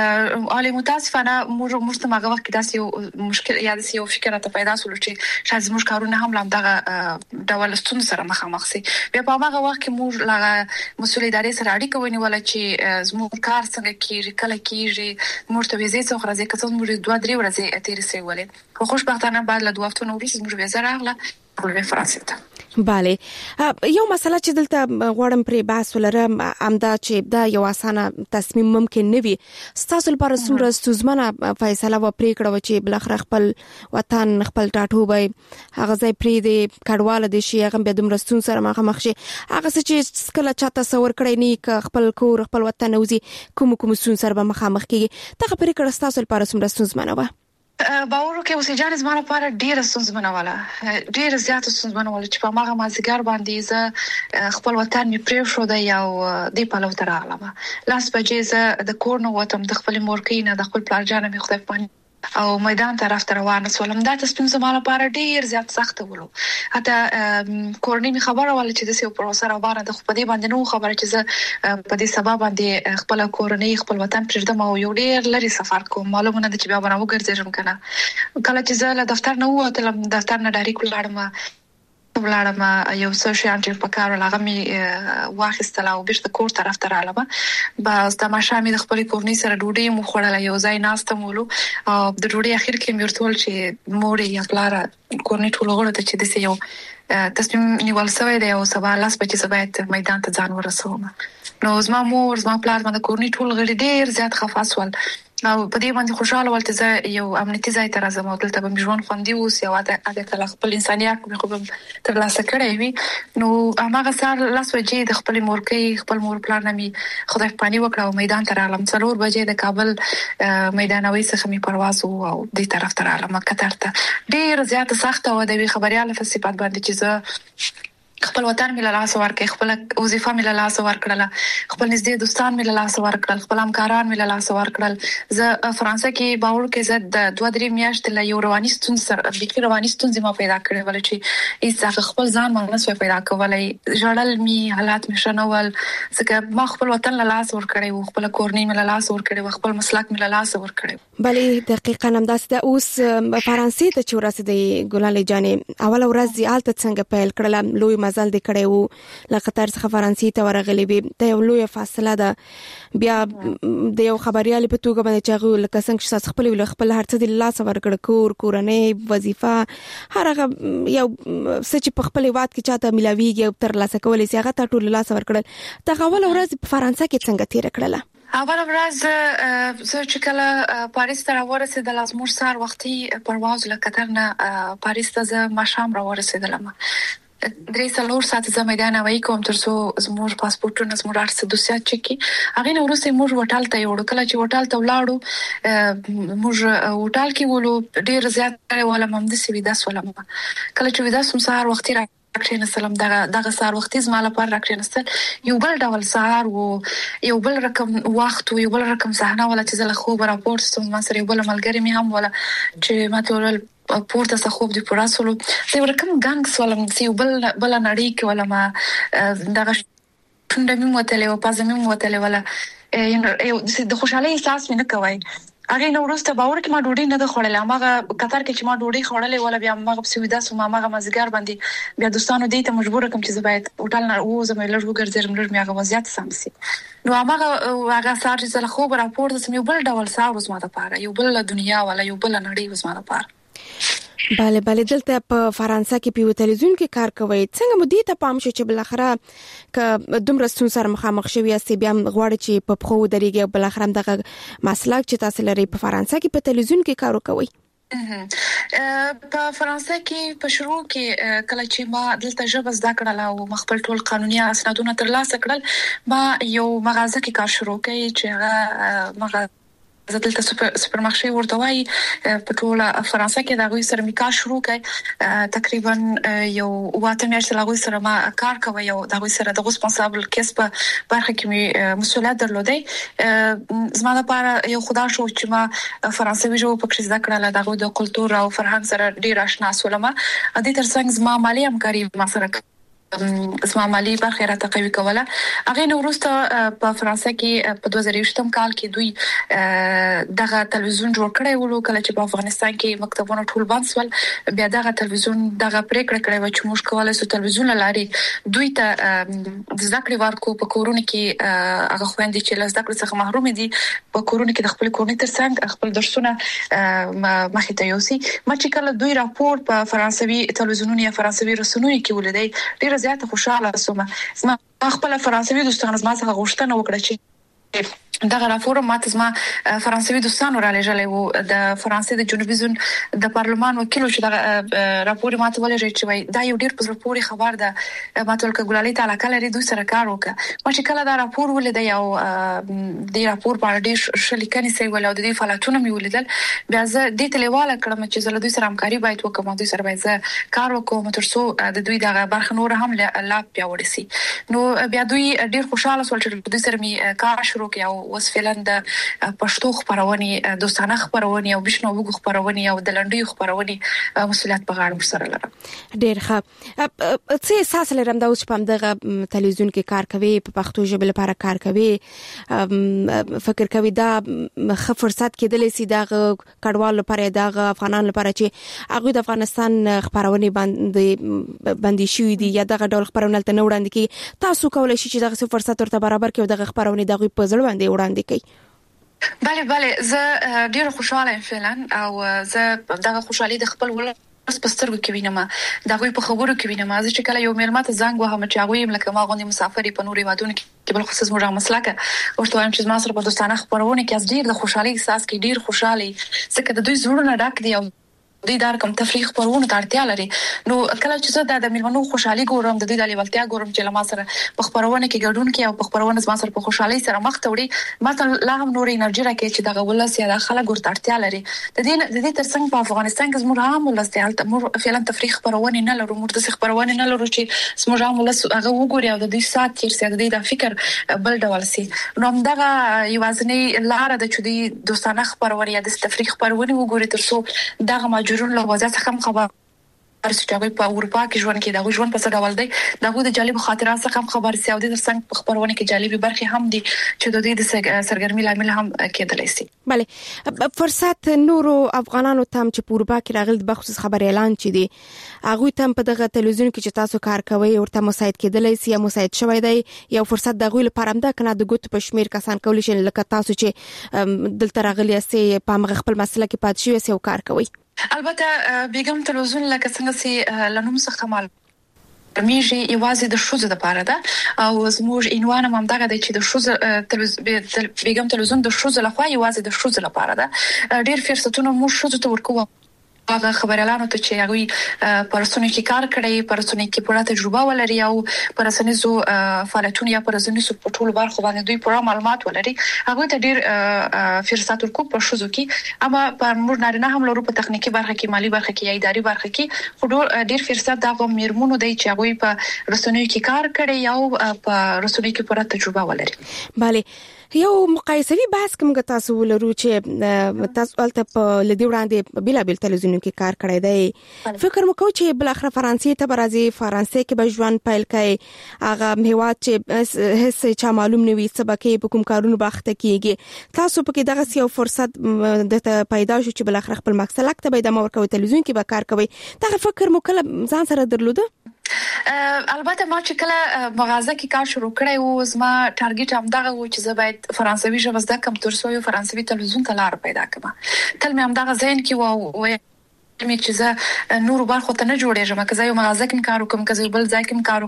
[SPEAKER 15] علي متاسفانه موږ موږ هغه وخت داسې مشکل یا داسې یو فکر ته پیدا شول چې شاید موږ کارونه هم لام دغه ډول ستون سره مخامخ سي. بیا په هغه وخت کې موږ لا مسول ادارې سره اړیکه ونیول چې زموږ کار څنګه کیږي کله کیږي موږ ته ویزې څو خرازې کڅو موږ دوه درې ورځې تیر سي ولې خو خوشبختانه بعد له دوه هفتو وروسته موږ ویزه راغله په فرانسې ته.
[SPEAKER 14] bale یو مسله چې دلته غواړم پرې بحث ولرم امدا چې دا یو اسانه تصمیم ممکن نه وي ستاسو لپاره څومره ستونزمنه فیصله و پرې کړو چې بل اخر خپل وطن خپل ټاټوبې هغه ځای پرې دی کډواله دي شي هغه به دومره ستون سره مخامخ شي هغه چې کله چاته تصور کړی نه خپل کور خپل وطن اوزي کوم کوم ستون سره مخامخ کیږي ته پرې کړه ستاسو لپاره څومره ستونزمنه و
[SPEAKER 15] باور کې اوسې جان زما لپاره ډیره ستونزمنه ولا ډیره زیاته ستونزمنه ولا چې په ماغه مازیګر باندې زه خپل وطن می پرې شو د یو دی په لور راغلم لاس بجې زه د کور نو وتم د خپل مورکې نه د خپل پلار جان می خدای په او میدان طرف ته روانه سولم دا تاسو په زما لپاره ډیر زیات سخت ولو حتی کورنۍ می خبره ول چې د سیو پروسه را باندې د خپل باندې نو خبره چې زه په دې سبب باندې خپل کورنۍ خپل وطن پرېږدم او یو ډیر لري سفر کوم معلومه نه چې بیا به وګرځم کنه کله چې زه له دفتر نه ووتلم دفتر نه ډایرکټ ولاړم ولاړم یو څه شیان چې په کار لغه می واخیستل او بیرته کور طرف ته رالم بس د ماشامي د خپل کورنۍ سره ډوډۍ مو خوړل یو ځای ناستم ولو او د ډوډۍ اخر کې مرتول چې مور یې پلار کورنۍ ټول غوړه ته چې د یو تصمیم نیول شوی دی او سبا لاس بچي سبا میدان ته ځان ورسوم نو زما مور زما پلار باندې کورنۍ ټول غړي ډیر زیات خفاس ول او په دې باندې خوشاله ولته زه یو امنیتي ځای ته راځم او دلته به ژوند خوندي اوس یو اته کله خپل انسانيت مې خو تر لاسه کړی وي نو هغه سار لاس وجې د خپل مورکې خپل مور پلان مې خدای پانی وکړ او میدان ته رالم څلور بجې د کابل میدانوي څخه مې پرواز او د طرف ته رالم قطر ته ډیر زیات سخت او د خبريال په صفات باندې چې زه خپل وطن مې له لاس ورکړ، خپل وظیفه مې له لاس ورکړل، خپل نږدې دوستان مې له لاس ورکړل، خپل همکاران مې له لاس ورکړل. زه فرانسه کې باور کې زه د دوه درې میاشتې له یو رواني ستونزې سره د رواني ستونزې ما پیدا کړې ول چې هیڅ خپل ځان ما نه سوې پیدا کولای. ژړل مې حالات مې شنول ځکه ما خپل وطن له لاس ورکړی و، خپل کورنۍ مې له لاس ورکړی و، خپل مسلک مې له لاس ورکړی.
[SPEAKER 14] بلې دقیقاً هم داسې ده. اوس فرانسې ته چې ورسېدې ګلالۍ جانې، اوله ورځ یې هلته څنګه پیل کړله؟ لوی مزل دې کړی و، له قطر څخه فرانسې ته ورغلې وې، دا یو لویه فاصله ده. بیا د یو خبريالې په توګه باندې چې هغه لکه څنګه چې تاسو خپل خپل هر څه د لاس ورکړ، کور، کورنۍ، وظیفه، هر هغه یو څه چې په خپل وخت کې چاته ملاويږي او تر لاسه کولای شي هغه ته ټول لاس ورکړل. دا اول ورځ په فرانسه کې څنګه تیر کړله؟
[SPEAKER 15] اول ورځ زه چې کله پاریس ته راورسېدم، زموږ سهار وختي پرواز له قطر نه پاریس ته زه ماښام راورسېدم. درې څلور ساعت زه میدان هوایي کوم تر څو زموږ پاسپورتونه زموږ هر څه دوسیات چک کی. هغه نو وروسته موږ هوټل ته یوړو. کله چې هوټل ته ولاړو موږ هوټل کې ولو ډیر زیات ولا ممدسي ودا سولم. کله چې ودا سم سهار وختي را کړنه سلام دغه دغه سهار وختي زما لپاره را کړنه یو بل ډول سهار وو، یو بل رقم وخت وو، یو بل رقم صحنه ولا چې زله خو راپورټ ستوم ما سره یو بل ملګری می هم ولا چې ما تورل پورته څخه خوب دی پراسولو زه ورکم ګانګ سوالم چې بل بل نړۍ کې ولا ما دغه څنګه مې موتلې او پازه مې موتلې ولا یو د خوشحالي احساس مې نه کوي. هغه نو ورسته باور کې ما ډوډۍ نه خوړلې، هغه قطر کې چې ما ډوډۍ خوړلې ولا بیا ما په سویدا سو ما هغه مزګار باندې بیا دوستانو دې ته مجبور کوم چې زبایت هوټل نه و زمې لږ وګرځم لږ مې هغه وضعیت سمسي. نو هغه هغه سار چې زله خو راپورټ سم یو بل ډول سار وز ما ته پاره، یو بل دنیا ولا یو بل نړۍ وز ما ته پاره.
[SPEAKER 14] بله بله دلته په فرانسه کې په تلویزیون کې کار کوي، څنګه مو دې ته پام شو چې بل اخره ک دومره ستون سره مخامخ شوی است بیا غواړي چې په خو درېږي بل اخره دغه مسلک چې تاسو لري په فرانسه کې په تلویزیون کې کار کوي؟
[SPEAKER 15] په فرانسه کې په شروع کې کله چې ما دلته ژبه زده کړل او مخبل ټول قانوني اسنادونه ترلاسه کړل، ما یو مغازه کې کار شروع کړ چې هغه مغازه زه دلته سپر سپر مارکې ورته وای په ټول فرانسه کې دا غوي سره می کار شروع کړ. تقریبا یو واته میاشتې لا غوي سره ما کار کوي او دا غوي سره د ریسپانسابل کیس په برخه کې می مسؤلیت درلودې. زما لپاره یو خدا شو چې ما فرانسوي ژبه په کې زده کړل، دا غوي د کلتور او فرهنګ سره ډیر آشنا سولم. د دې ترڅنګ زما مالی همکاري ما سره زما مالی برخه را تقوی کوله. هغه نو وروسته په فرانسه کې په دوه زره یوولسم کال کې دوی دغه تلویزیون جوړ کړی ولو. کله چې په افغانستان کې مکتبونه ټول بند شول، بیا دغه تلویزیون دغه پریکړه کړې و چې موږ کولای شو تلویزیون لاري دوی ته د ذکر ورکو په کورونه کې هغه خويندې چې له ذکر څخه محروم دي په کورونه کې د خپل کورنۍ ترڅنګ خپل درسونه مخې ته یوسي. ما چې کله دوی راپور په فرانسوي تلویزیونونو یا فرانسوي رسنیو کې ولیدای ډیر زیات خوشاله سوم. زما خپل فرانسوي دوستان زما څخه غوښتنه وکړه چې دغه راپور ماته زما فرانسوي دوستانو را لېږلې وو. د فرانسې د جنوبي زون د پارلمان وکیل چې دغه راپور ماته ولېږي چې وای دا یو ډیر په پوری خبر ده، ماته ولکه ګلالي تعالی کله لري دوی سره کار وکړه. ما چې کله دا راپور ولید یو د راپور په اړه ډیر شلیکني سي ول او د دې فعالیتونو مې ولیدل، بیا زه د تلیواله کړم چې زه له دوی سره همکاري باید وکړم، دوی سره باید زه کار وکړم تر څو د دوی دغه برخه نور هم لا پیاوړی سي. نو بیا دوی ډیر خوشاله شول چې دوی سره مې کار شروع کړ او وس فعلا د پښتو خبرونه، دوستانه خبرونه او بشنو وګ خبرونه او د لنډي خبرونه مسؤلیت په غاړه سره لرم.
[SPEAKER 14] ډیر ښه. څه احساس لرم دا اوس په دغه تلویزیون کې کار کوي، په پښتو ژبه لپاره کار کوي، فکر کوي دا ښه فرصت کېدلی سي د کډوالو لپاره، د افغانانو لپاره چې هغه د افغانستان خبرونه باندې باندې شوې دي یا دغه ډول خبرونه تل نه وړاندې کوي، تاسو کولای شئ چې دغه فرصت ورته برابر کړئ او دغه خبرونه دغه په ځل باندې وړاندې کړئ؟
[SPEAKER 15] بله بله زه ډیر خوشاله یم فعلا او زه دغه خوشحالي د خپل ولر په سترګو کې وینم، دا غوي په خبرو کې وینم. زه چې کله یو میرمن ته زنګ وهم چې هغه یې ملک ما غوندي مسافر په نوري وادونو کې بل خصوص موږ مسلکه ورته وایم چې ما سره په دوستانه خبرونه کې از ډیر د خوشحالي احساس کې ډیر خوشحالي ځکه د دوی زړونه ډک دي او دوی دار کوم تفریح پرونه تارتیا لري نو کله چې د میلمنو خوشحالي ګورم د دوی د لیوالتیا ګورم چې لما سره په خبرونه کې ګډون کې او په خبرونه زما سره په خوشحالي سره مخ ته وړي ماته لا هم نور انرژي راکې چې دغه ولس یا د خلک ګور تارتیا لري د دې د دې ترڅنګ په افغانستان کې زموږ عام ولس ته حالت مور فعلا تفریح پرونه نه لرو مور د خبرونه نه لرو چې زموږ عام ولس هغه وګوري او د دې سات تیر سي د دې د فکر بل ډول سي نو دغه یوازنی لار د چودي دوستانه خبرونه یا د تفریح پرونه وګوري ترڅو دغه ماجورون له وضعیت څخه خبر ارسټاوي په اروپا کې ژوند کې دا ژوند په څه ډول دی دغه د جالب خاطرات څخه خبر سي او د څنګه په خبرونه کې جالب برخه هم دي چې د دې د سرګرمي لامل هم کېدلی سي
[SPEAKER 14] bale فرصت نورو افغانانو تام چې په اروپا کې راغلي د بخصوص خبر اعلان چي دي هغه تم په دغه تلویزیون کې چې تاسو کار کوي ورته مساعد کېدلی سي یا مساعد شوی دی یو فرصت د غوی لپاره هم دا کنه د ګوت په شمیر کسان کولی شي لکه تاسو چې دلته راغلي سي په مغ خپل مسله کې پات شوی سي او کار کوي
[SPEAKER 15] البته بیګم تلویزیون لکه څنګه سي لنوم څخه مال میږي یوازې د شوزو د پاره ده او زموږ عنوان هم دغه دی چې د شوزو تلویزیون بیګم تلویزیون د شوزو لخوا یوازې د شوزو لپاره ده ډیر فرصتونه مو شوزو ته ورکوو هغه خبرلانو ته چې هغه پرسونی کې کار کړی پرسونی کې پوره تجربه ولري او پرسونی زو فعالیتونه یا پرسونی سو په ټول برخو باندې دوی پوره معلومات ولري هغه ته ډیر فرصت ورکو په شوزو کې اما په مور نارینه هم لرو په تخنیکی برخه کې مالی برخه کې یا اداري برخه کې خو ډیر فرصت دغه میرمنو دی چې هغه په رسنیو کې کار کړی او په رسنیو کې پوره تجربه ولري
[SPEAKER 14] bale یو مقایسوي بحث کوم تاسو ولرو چې تاسو الته په لدی وړاندې بلا بل تلویزیون کې کار کړی دی فکر مکو چې بل اخر فرانسې ته برازي فرانسې کې به ژوند پایل کوي هغه هیواد چې هیڅ چا معلوم نه وي سبکه په کوم کارونو باخته کیږي تاسو په کې دغه یو فرصت د پیدا شو چې بل اخر خپل مقصد لکه به د مور کوي تلویزیون کې به کار کوي دا فکر مو کله ځان سره درلوده
[SPEAKER 15] البته ما چې کله مغازه کې کار شروع کړی و زما ټارګټ هم دغه و چې زه باید فرانسوي ژبه زده کوم ترڅو یو فرانسوي تلویزیون ته لار پیدا کړم تل مې هم دغه ذهن کې و مې چې زه نور برخو ته نه جوړېږم که زه یو مغازه کې کار وکم که زه بل ځای کې کار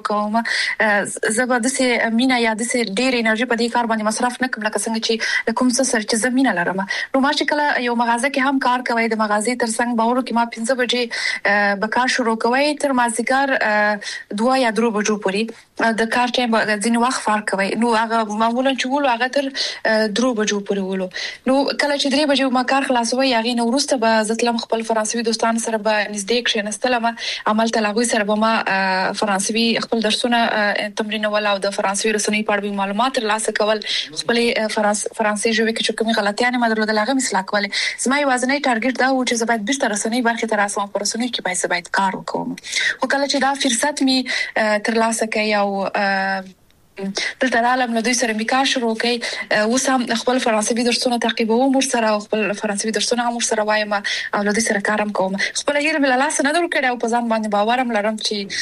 [SPEAKER 15] وکم زه به د سه مینا یا د سه ډېر انرژي په دې کار باندې مصرف نه کوم لکه څنګه چې کوم څه سره چې زه مینا لرم نو ما چې کله یو مغازه کې هم کار کوي د مغازې ترڅنګ باور کې ما پنځه بجې به کار شروع کوي تر مازیګر دوه یا درو بجو پورې د کار ټایم ځینې وخت فرق کوي نو هغه معمولا چې ولو هغه تر درو بجو پورې ولو نو کله چې درې بجې ما کار خلاصوي هغه نو ورسته به زتلم خپل فرانسوي دوستان سره به نږدې کښینستلم عمل تلاغوي سره به ما فرانسوي خپل درسونه تمرین ولا او د فرانسوي رسنۍ په اړه معلومات ترلاسه کول خپل فرانسوي ژبه کې چې کومه غلطیانه ما درلوده هغه مثلا کول زما یوازنی ټارګټ دا و چې زه باید بیرته رسنۍ برخه تر اساسه پر رسنۍ کې باید باید کار وکوم خو کله چې دا فرصت می ترلاسه کړ او دلته عالم له دوی سره میکا شروع کړي اوس هم خپل فرانسوي درسونه تعقیبوم ور سره خپل فرانسوي درسونه هم ور سره وایم او له دوی سره کارم کوم خپل یې مل لاس نه درو کړي او په ځان باندې باورم لرم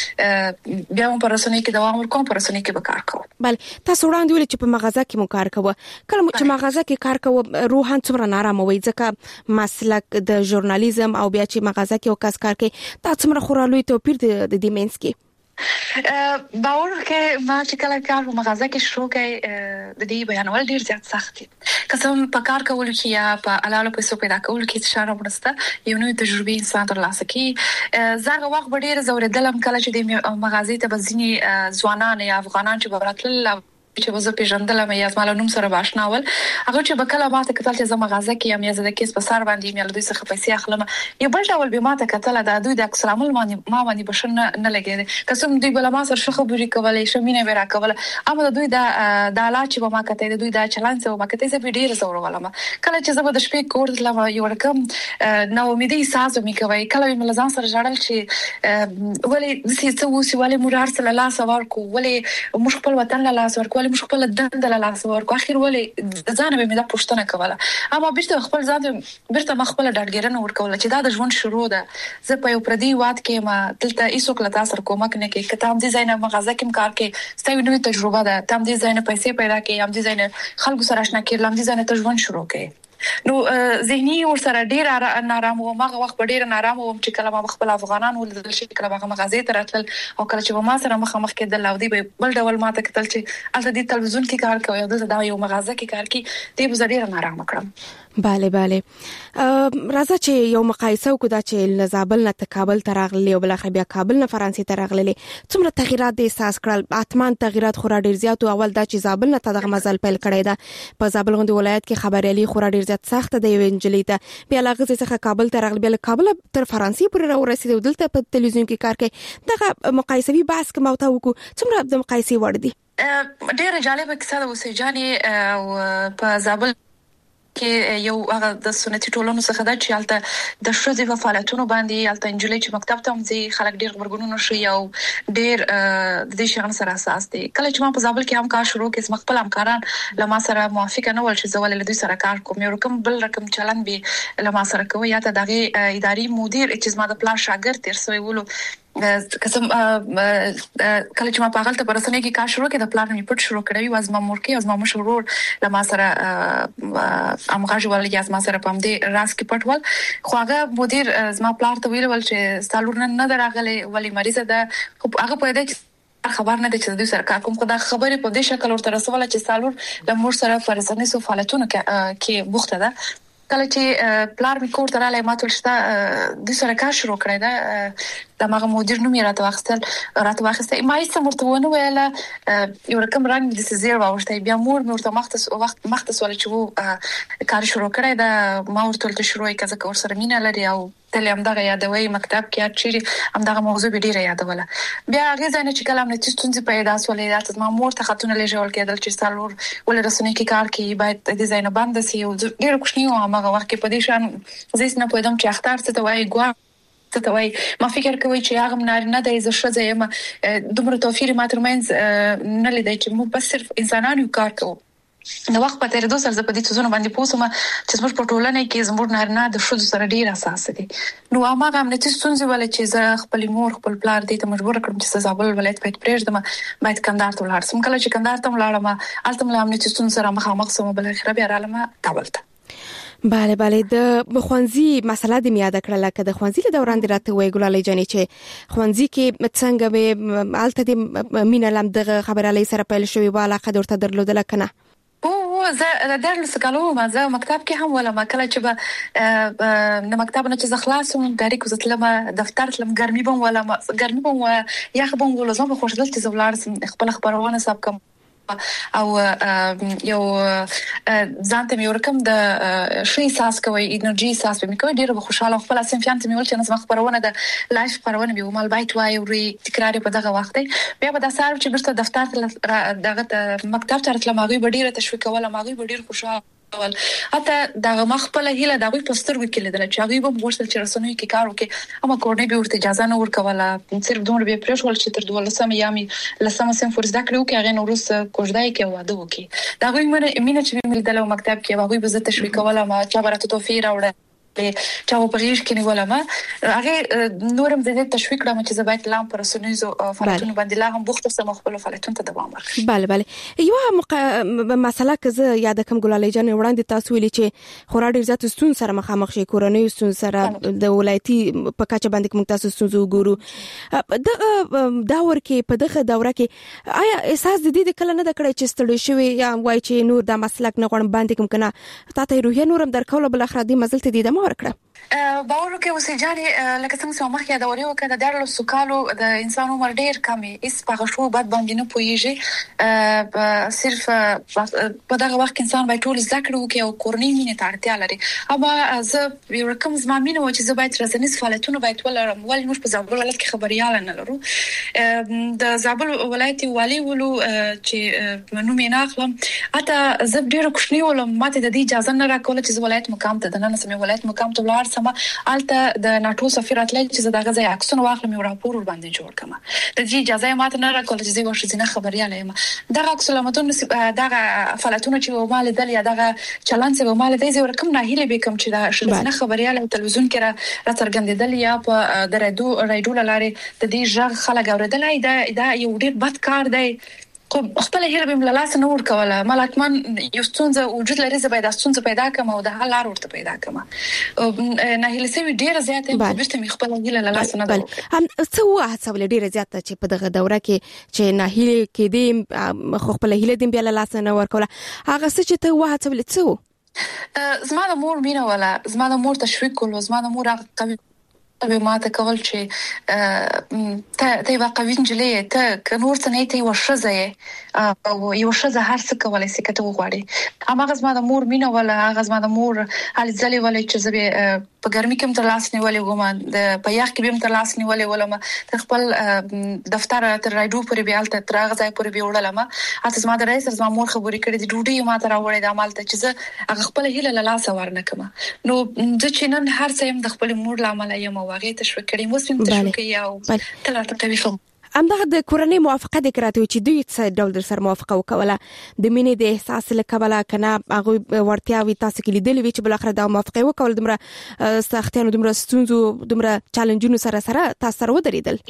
[SPEAKER 15] چې بیا هم پر رسنۍ کې دوام ورکوم پر رسنۍ کې به کار کوم
[SPEAKER 14] بل تاسو وړاندې ویل چې په مغازه کې مو کار کوو کله چې مغازه کې کار کوو روحان څومره نارامه وي ځکه مسلک د ژورنالیزم او بیا چې مغازه کې وکاس کار کوي دا څومره خورالوي توپیر د دې مینس کې
[SPEAKER 15] باور کې ما چې کله کار په مغازه کې شروع کړي د دې بیانول ډیر زیات سخت دي قسم په کار کول کې یا په علالو پیسو پیدا کول کې اشاره ورسته یو نوې تجربه انسان ترلاسه کوي زغه وخت ډیر زوردلم کله چې د مغازې ته بزنی ځوانان یا افغانان چې براتل چې وزه پیژندل مې یا زمالو نوم سره باشناول هغه چې بکله ماته کتل چې زما مغازه کې یم یا زده کیس په سر باندې مې له دوی څخه پیسې اخلم یو بل ډول به ماته کتل دا دوی د اکثر عمل باندې ما باندې بشن نه لګیږي قسم دوی بل ما سره شخه بوري کولای شمینه ورا کوله اما دوی دا د اعلی چې ما کته دوی دا چلان څه ما کته زه ډیر زور ولم کله چې زه د شپې کور لم یو رقم نو امیدي احساس مې کوي کله مې لزان سره جړل چې ولې د څه وسی ولې مرار سره لا سوار کو ولې مش خپل وطن لا سوار کو مش خپل دند لا لاسور کو اخر ولې ځان به مې دا پښتنه کوله اما بیرته خپل ځان بیرته مخبل ډاډګرنه ورکول چې دا د ژوند شروع ده زه په یو پردي واد کې ما دلته ایسو کله تاسو کومک نه کې کته هم ډیزاین مغازه کې کار کې ستاسو نوې تجربه ده تم ډیزاین پیسې پیدا کې هم ډیزاین خلکو سره آشنا کړل هم ډیزاین ته ژوند شروع کړي نو ذهني ور سره ډیر نارام و ماغه وخت ډیر نارام و چې کله ما خپل افغانان ولدل شي کله هغه مغازې ته راتل او کله چې ما سره مخ مخ کېدل او دی بل ډول ما ته کتل چې الته د تلویزیون کې کار کوي او د یو مغازه کې کار کوي دی به ډیر نارام کړم
[SPEAKER 14] bale bale راځه چې یو مقایسه وکړو چې لزابل نه کابل ته راغلي او بل اخر بیا کابل نه فرانسې ته راغلي څومره تغیرات د احساس کړل اتمان تغیرات خورا ډیر زیات او اول دا چې زابل نه دغه مزل پیل کړی دا په زابل غونډه ولایت کې خبريالي خورا ډیر زیات سخت دی وینجلی ته بیا لغه څخه کابل ته راغلي بیا کابل تر فرانسې پورې راورسېد دلته په تلویزیون کې کار کوي دغه مقایسوي بحث کوم او ته وکړو څومره د مقایسې وړ دي
[SPEAKER 15] ډیره جالبه کیسه ده وسېجاني او په زابل کې یو هغه د سنتي ټولنو څخه د چالتہ د شوزي په فعالیتونو باندې الته انجلې چې مکتب ته مزي خلک ډیر خبرګونونه شي او ډیر د دې شغل سره اساس دي کله چې ما په زابل کې هم کار شروع کړم اسم خپل همکاران لما سره موافقه نه ول چې زول له دوی سره کار کوم یو رقم بل رقم چلن به لما سره کوي یا ته دغه اداري مدیر چې ما د پلان شاګرد تر سوی ولو قسم کله چې ما په غلطه پرسنه کې کار شروع کړ د پلان می پټ شروع کړی واز ما مور کې از ما مشرور لما سره امغاج ول یا از ما سره پم دي راس کې پټول خو هغه مدیر از ما پلان ته ویل ول چې سالور نه دراغله ولی مریضه ده خو هغه په دې خبر نه دي چې دوی سره کوم خدای خبرې په دې شکل ورته رسوله چې سالور د مور سره فرزنه سو فعالیتونه کې بوخته ده کله چې پلار می کور تراله ماته شته د سره کار شروع کړی دا د ماغه مدیر نوم راته واخستل راته واخسته ما یې سمورتونه ویله یو رقم رنګ د سزیر واوښته بیا مور نور ته مختص وخت مختص ول چې وو کار شروع کړی دا ما ورته ته شروع کړه ځکه ور سره مینه لري او تل هم دغه یادوي مکتب کې چیرې هم دغه موضوع به ډیره یادوله بیا هغه ځنه چې کلام نه تستونځي پیدا سولې راته ما مور ته خاتون لېجول کېدل چې سالور ول رسنۍ کې کار کوي باید د ډیزاین باندې سي او ډیره کوښنی و هغه وخت کې په دې شان زیس نه پوهیدم چې اختر څه ته وایي ګوا څه ته وایي ما فکر کوي چې هغه منار نه د عزت شزه یم دومره توفیر ما ترمنځ نه لیدای چې مو بس صرف انسانانو کار کوو نو وخت په تیر دوه سال زپدي څونه باندې پوسوم چې زموږ په ټولنه کې زموږ نارینه د شذ سره ډیر اساس دي نو هغه هم نتیجه ستونزې ولې چې زه خپل مور خپل پلار دې ته مجبور کړم چې زابل ولایت په پرېږدم باید کندهار ته ولاړ سم کله چې کندهار ته ولاړم الته مله هم نتیجه ستونزې سره مخامخ سم بل اخر بیا رالم کابل ته
[SPEAKER 14] bale bale د خوانزي مسله د میاده کړل کده د خوانزي له دوران دی راته وی ګلالي جانې چې خوانزي کې څنګه به الته د مینه لم دغه خبرالي سره پیل شوی والا قدر ته درلودل کنه
[SPEAKER 15] او زه د درس کالو ما زه مکتب کې هم ولا ما کله چې به د مکتب نه چې خلاصوم ډایرک وزتلم دفتر تلم ګرمي بم ولا ګرمي بم یا خبم ولا زما خوشدل چې زولار خپل خبرونه سب کوم او یو ځانته مې ورکم د شي احساس کوي انرژي احساس به مې کوي ډیره خوشاله خپل اسنفیان ته مې ول چې نظم خبرونه د لایف خبرونه به مال بایت وای او تکرار په دغه وخت بیا به د سار چې برته دفتر ته دغه مکتب ته راتلم هغه ډیره تشویق ولا هغه ډیره خوشاله ول اته دغه مخبل هیله دغه پوسټر وکړل د چې هغه به ورسل چې رسنوي کې کار وکړي اما کورنۍ به ورته اجازه نه ورکوله صرف دومره به پرېښول چې تر دوه لسمه یامي لسمه سم فرض دکړو کې هغه نورس کوژدای کې واده وکړي دغه مینه چې مې دلته مکتب کې هغه به زه تشویق کوله ما چې برته توفیر اوړه چې په غیږ کې نیول ما هغه نورم زه تشویق کړم چې زبایت لام پر سنوزو فعالیتونه باندې لا هم بوخت سم خپل فعالیتونه ته دوام ورکړي
[SPEAKER 14] bale bale یو مق... مسله که یاد کوم ګلالي جان وړاندې تاسو ویلي چې خورا ډیر زیات ستون سره مخامخ شي کورنۍ ستون سره د ولایتي په کچه باندې کوم تاسو ستونزو ګورو د داور کې په دغه دوره کې آیا احساس د دې کله نه د کړی چې ستړي شوی یا وای چې نور د مسلک نه غوړم باندې کوم کنه تاسو روحي نورم درکول بل اخر دې مزل ته دې د ورکړه
[SPEAKER 15] باور کې وسېجاني لکه څنګه چې مخکې دا وریو کړه د ډېر سکالو د انسانو مر ډېر کمي اس په شو بعد باندې نه پويږي صرف په دغه وخت انسان باید ټول ذکر وکي او کورنۍ مینه ته اړتیا لري اما زه یو رقم زما مینه و چې زه باید رسنیز فعالیتونه باید ولرم ولې موږ په زابل ولایت کې خبريال نه لرو د زابل ولایت والی ولو چې نو مې نه اخلم اته زه ډېر خوشنی ولم ماته د دې اجازه نه راکوله چې ولایت مقام ته د نن سمې ولایت مقام ته ولار سم الته د ناتو سفیر اتل چې دغه ځای عکسونه واخلم او راپور ور باندې جوړ کړم د دې اجازه ماته نه راکول چې زه ورشي نه خبرياله یم دغه عکسونه متون دغه فعالیتونه چې مال دل یا دغه چلن چې مال دې زه ورکم نه هیله به کوم چې دا شل نه خبرياله تلویزیون کې را څرګندېدل یا په درېدو رایډو لاره د دې ژغ خلک اوریدلای دا دا یو ډېر بد کار دی خو خپل هیله به ملالاس نه ور کوله ملاتمن یو ستونزه وجود لري زه باید ستونزه پیدا کوم او د حل لار ورته پیدا کوم نه هیله سوي ډیره زیاته په برته می خپل هیله لالاس نه ده
[SPEAKER 14] هم څه واه څه ول ډیره زیاته چې په دغه دوره کې چې نه هیله کې دې خپل هیله دې بیا لالاس نه ور کوله هغه څه چې ته واه څه ول څه
[SPEAKER 15] زما د مور مینه ولا زما د مور تشویق کول زما د مور هغه به ما ته کول چې ته ته واقعي انجلې ته کنور څه نه ته ورشزه او یو شزه هر څه کولای شي کته وغواړي اما غزما د مور مینه ولا غزما د مور حال ځلې ولې چې زبې په ګرمي کې تر لاس نیولې وګم د پياخ کې به تر لاس نیولې ولما ته خپل دفتر تر راډیو پورې بیال ته تر غځای پورې بیوړل ما اته زما د رئیس زما مور خبرې کړې د ډوډۍ ما ته راوړې د عمل ته چې زه هغه خپل هیله لاله ورنه کما نو د چینن هر څه يم د خپل مور لامل یم واغې تشویق کړي مسلم تشویق یو تلاتو کوي خو
[SPEAKER 14] امدغه د کورنۍ موافقه د کراته چې دوی څه ډول در سره موافقه وکوله د مینې د احساس لکبله کنه هغه ورتیاوي تاسو کې لیدل وی چې بل اخر د موافقه وکول دمره سختانو دمره ستونزو دمره چالنجونو سره سره تاسو سره ودرېدل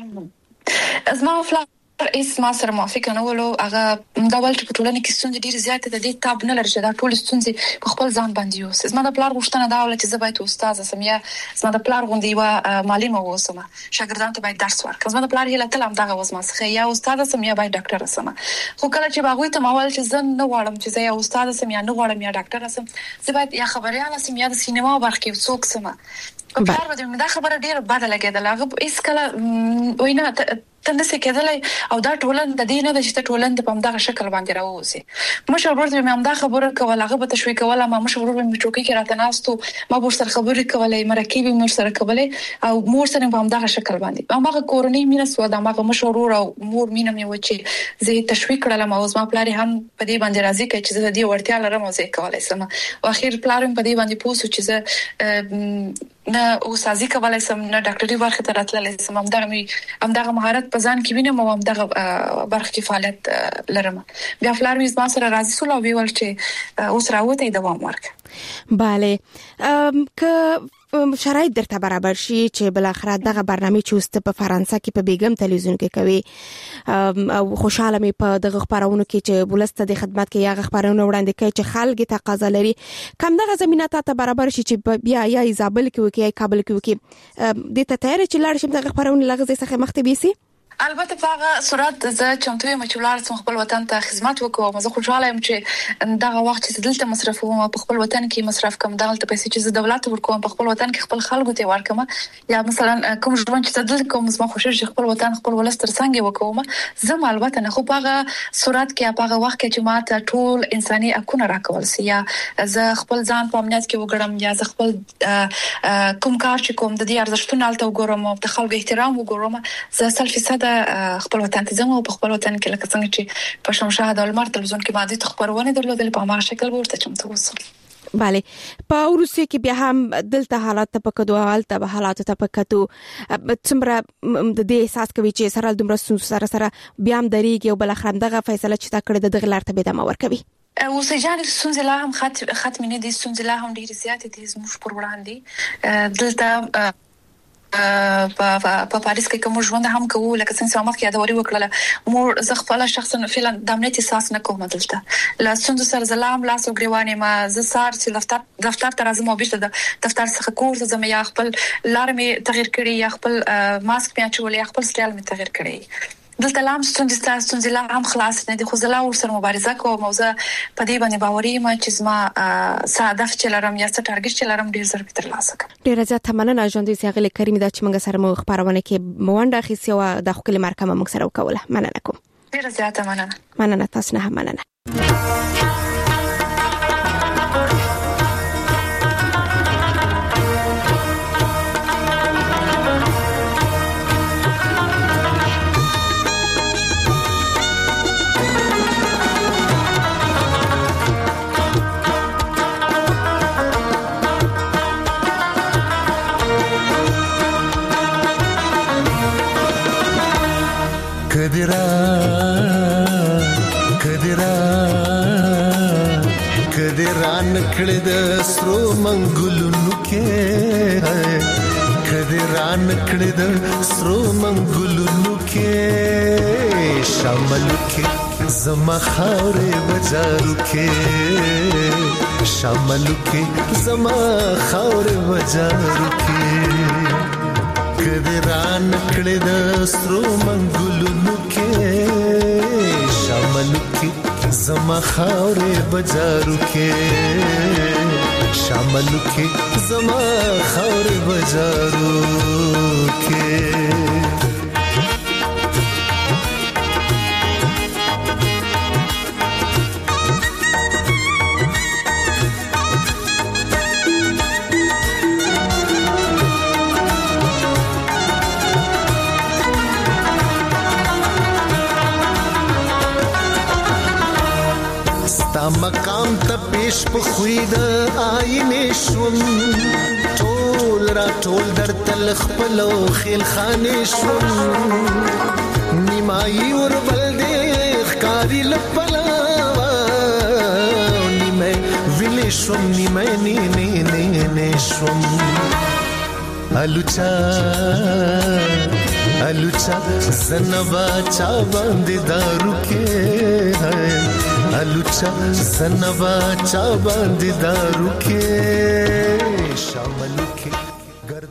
[SPEAKER 15] ازما فلا رئیس ما سره موافقه نه ولو هغه دا ول چې په ټولنه کې ستونزې ډېر زیات د دې تاب نه لري چې دا ټول ستونزې په خپل ځان باندې یو زما د پلار غوښتنه دا ول چې زه باید استاد سم یا زما د پلار غوندي و معلم اوسم شاګردانو ته باید درس ورکړم زما د پلار یې لته لام دغه وسمه څخه یا استاد سم یا باید ډاکټر سم خو کله چې باغوي ته ماول چې زه نه غواړم چې زه یا استاد سم یا نه غواړم یا ډاکټر سم زه باید یا خبريال سم یا د سینما برخه کې څوک سم په پلار باندې دا خبره ډېر بد لګیدله هغه هیڅ کله وینا تنده کېدلای او دا ټولن د دې نه د چې ټولن د پمدغه شکل باندې راوځي مشر ورته مې هم دا خبره کوله هغه به تشویق کوله ما مشر ورته مې چوکي کې راته ناستو ما به سره خبرې کولای مرکب مې سره کولای او مور سره په همدغه شکل باندې هغه کورنۍ مینه سو دا هغه مشر ور او مور مینه مې و چې زه تشویق کړم او زما پلار هم په دې باندې راضي کړ چې زه دې ورتیا لرم او زه کولای سم او اخر پلار په دې باندې پوسو چې زه نه او سازي کولای سم نه ډاکټري برخه ته راتللی سم همدغه مې همدغه مهارت په ځان کې وینم او همدغه برخه کې فعالیت لرم بیا فلار مې زما سره راضي سول او ویل چې اوس راوته دوام ورک
[SPEAKER 14] bale که شرایط درته برابر شي چې بل اخر دغه برنامه چوست په فرانسه کې په بیګم تلویزیون کې کوي او خوشاله مې په دغه خبرونو کې چې بولسته د خدمت کې یا خبرونه وړاندې کوي چې خلک تقاضا لري کم دغه زمينه ته برابر شي چې بیا یا ایزابل کې وکي یا کابل کې وکي د ته تیار چې لاړ شم دغه خبرونه لغزه څخه مخته بيسي
[SPEAKER 15] البته په هغه صورت زه چمتو یم چې ولر سم خپل وطن ته خدمت وکوم زه خوشاله یم چې دغه وخت چې دلته مصرف وم په خپل وطن کې مصرف کوم دلته پیسې چې دولت ورکوم په خپل وطن کې خپل خلکو ته ورکوم یا مثلا کوم ژوند چې دلته کوم زما خوشاله چې خپل وطن خپل ولستر څنګه وکوم زه البته نه خو په هغه صورت کې په هغه وخت کې چې ماته ټول انساني حقوق راکول سي یا زه خپل ځان په امنیت کې وګړم یا زه خپل کوم کار چې کوم د دې ارزښتونو الته وګورم او د خلکو احترام وګورم زه سل فیصد خپل وطن ته ځم او په خپل وطن کې لکه څنګه چې په شمشاه د لمر تلویزیون کې باندې خبرونه درلودل په هغه شکل ورته چمتو وسه
[SPEAKER 14] bale په روسیه کې بیا هم دلته حالات ته پکدو حالت به حالات ته پکتو څومره د دې احساس کوي چې سره دومره سره سره بیا هم درېږي او بل اخر دغه فیصله چې تا کړې د غلار ته به دمه ورکوي
[SPEAKER 15] اوسېجان سونځ لا هم خط ختم نه دي سونځ لا هم ډیر زیات دي زموږ پر وړاندې دلته په پاریس کې کوم ژوند هم کوو لکه څنګه ما کې یادوري وکړه مور زه خپل شخصا فعلا د امنیت احساس نه کوم دلته لا څنګه سر زلام لاس او غریوانه ما زه سار چې دفتر دفتر ته راځم او بیرته د دفتر څخه کور ته ځم یا خپل لارمه تغیر کړی یا خپل ماسک په اچولې یا خپل سټایل می تغیر کړی دلته لام ستونزې تاسو ستونزې لا هم خلاص نه دي خو زلا ور سره مبارزه کوم او زه په دې باندې باوري ما چې زما ساده فچلرم یا څه ټارګټ چلرم ډیر زر تر لاسه کوم
[SPEAKER 14] ډیر زیات مننه ژوندې سیغله کریم دا چې موږ سره مو خبرونه کې موانده خيسي او د خپل مرکه موږ سره وکوله مننه کوم
[SPEAKER 15] ډیر زیات مننه
[SPEAKER 14] مننه تاسو نه مننه
[SPEAKER 16] کدرا کدرا کدرا نکړه د سرو منګلونو کې کدرا نکړه د سرو منګلونو کې شامل کې زما خاورې بازارو کې شامل کې زما خاورې بازارو کې کدرا نکړه د سرو منګلونو کې شامل کې زما خاورې بجارو کې شاملو کې زما خاورې بجارو کې مقام ته پیش په خوید آینه شوم ټول را ټول در تل خپلو خیل خانه شوم نیمای ور بل دې ښکاری لپلا نیمه ویلې شوم نیمه نه نه نه نه شوم الوچا الوچا زنبا چا باندې دارو کې الوچا زنبا چا باندې دارو کې شامل